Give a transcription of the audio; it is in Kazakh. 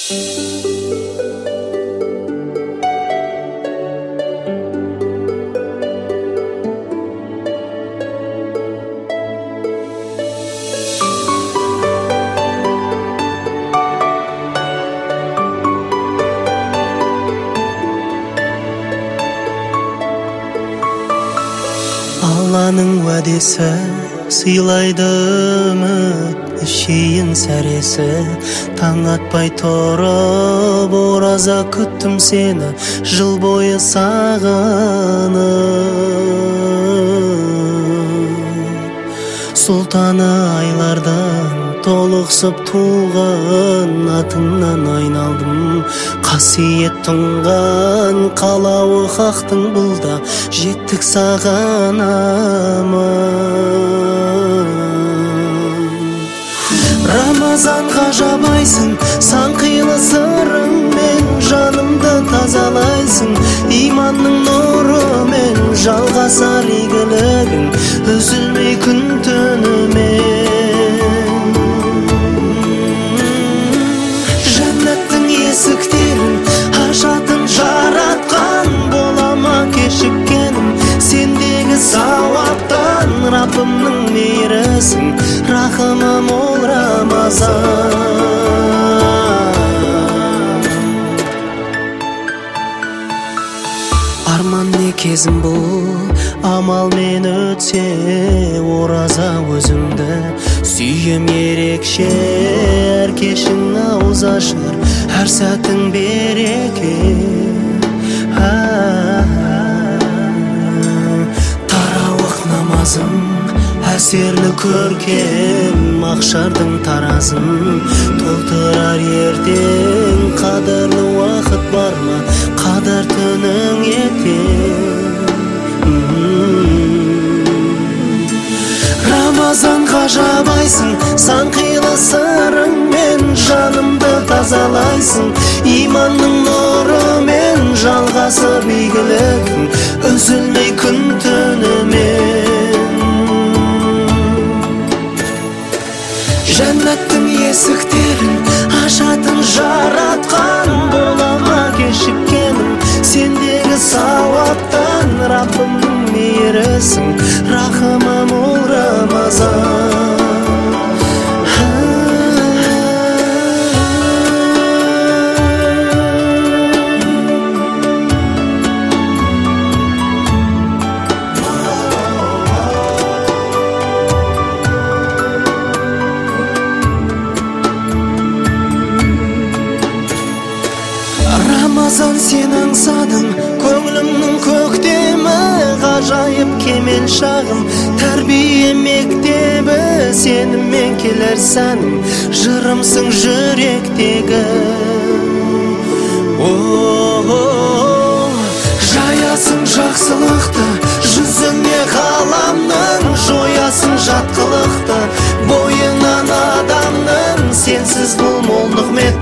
Алланың уәдесі сыйлайды үміт шейін сәресі. Таң атпай тұрып ораза күттім сені, жыл бойы сағынып. Сұлтаны айлардан толықсып туған атыңнан айналдым. Қасиет тұнған қалауы хақтың бұлда, жеттік саған аман. Рамазанға жабайсың, сан қилы сырыңмен жанымды тазалайсың. Иманның нұрымен жалғасар игілігің, үзілмей күн түнімен. Жәннаттың есіктерін ашатын жаратқан, болама кешіккенім сендегі сауаптан. Раббымның мейірісің, рахымы мол Рамазан. Арман не кезім бұл, амалмен өтсе ораза өзіңді. Сүйем ерекше, әр кешің ауыз ашар, әр сәтің береке. Тарауық намазым әсерлі көркем, махшардың таразын толтырар ертең. Қадірлі уақыт бар ма, қадір түнің ертең. Рамазанға жабайсың, сан қилы сырыңмен жанымды тазалайсың. Иманның нұрымен жалғасып игілігің, үзілмей күн түнімен. Жәннаттың есіктерін ашатын жаратқан, болама кешіккенім сендегі сауаптан. Раббымның мейірісің, рахымы мол Рамазан. Рамазан сен аңсадың, көңілімнің көктемі, ғажайып кемел шағым, тәрбие мектебі. Сеніммен келер сәнім, жырымсың жүректегі. Жаясың жақсылықты жүзіңе ғаламның, жоясың жат қылықты бойыңнан адамның. Сенсіз бұл мол нығмет